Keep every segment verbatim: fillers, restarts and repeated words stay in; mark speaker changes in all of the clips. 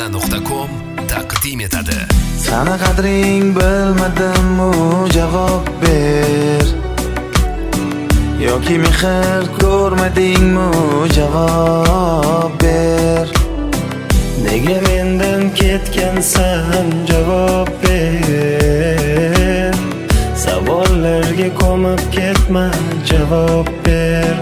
Speaker 1: farg'ona nuqta com taqdim etadi.
Speaker 2: Sana qadring bilmadim-u javob ber, yoki mehr ko'rmadingmi javob ber. Nega mendan ketgansan javob ber, savollarga ko'mib ketma javob ber.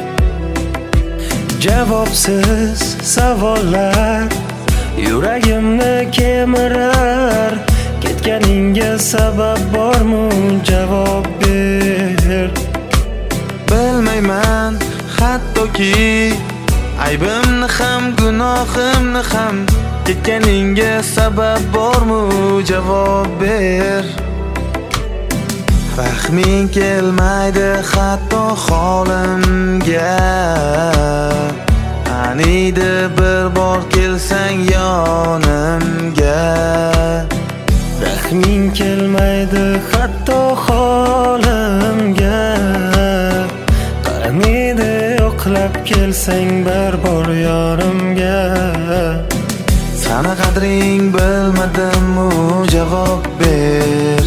Speaker 2: Javobsiz savollar yuragimni kemirar, ketganingga sabab bormi javob ber. Bilmayman hattoki aybimni ham gunohimni ham, ketganingga sabab bormi javob ber. Fahming kelmaydi hatto holimga, aniydi bir bor kelsang yonimga. Rahming kelmaydi hatto holimga, aniydi yo'qlab kelsang bir bor yorimga. Sana qadring bilmadim-u javob ber,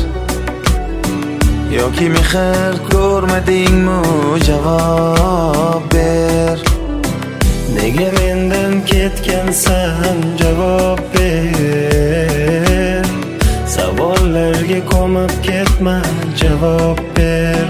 Speaker 2: yoki mehr ko'rmadingmi javob ber. Nega mendan ketgansan javob ber, savollarga ko'mib ketma javob ber.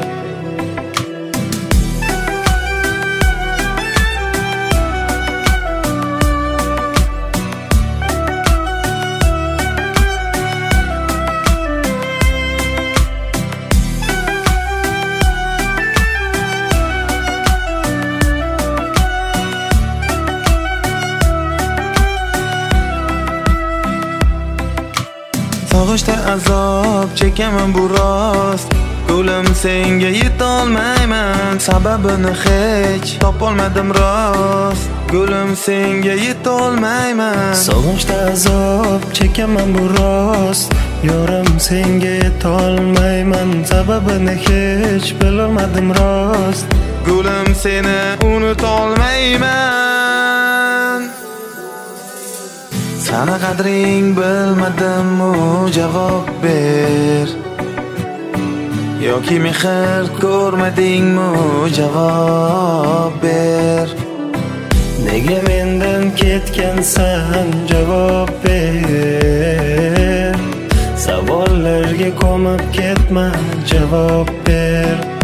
Speaker 2: Sog'ishda azob chekaman bu rost, ko'lim senga yetolmayman, sababini hech topolmadim rost. Ko'lim senga yetolmayman, sog'ishda azob chekaman bu rost, yorim senga yetolmayman, sababini hech bilolmadim rost. Ko'lim seni unutolmayman. Sana qadring bilmadim-u javob ber, yoki mehr ko'rmadingmi javob ber. Nega mendan ketgansan javob ber, savollarga ko'mib ketma javob ber.